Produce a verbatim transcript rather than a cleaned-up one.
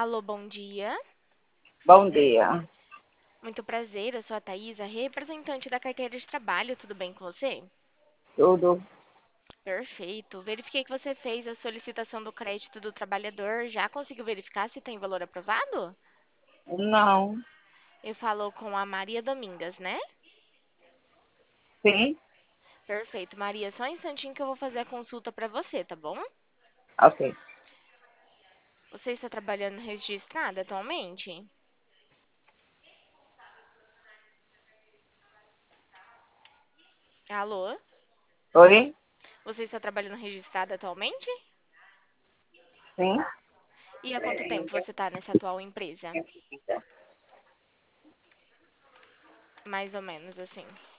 Alô, bom dia. Bom dia. Muito prazer, eu sou a Thaisa, representante da carteira de trabalho. Tudo bem com você? Tudo? Perfeito. Verifiquei que você fez a solicitação do crédito do trabalhador. Já conseguiu verificar se tem valor aprovado? Não. Eu falo com a Maria Domingas, né? Sim? Perfeito, Maria. Só um instantinho que eu vou fazer a consulta para você, tá bom? Ok. Você está trabalhando registrada atualmente? Alô? Oi? Você está trabalhando registrada atualmente? Sim? E há quanto tempo você está nessa atual empresa? Mais ou menos assim.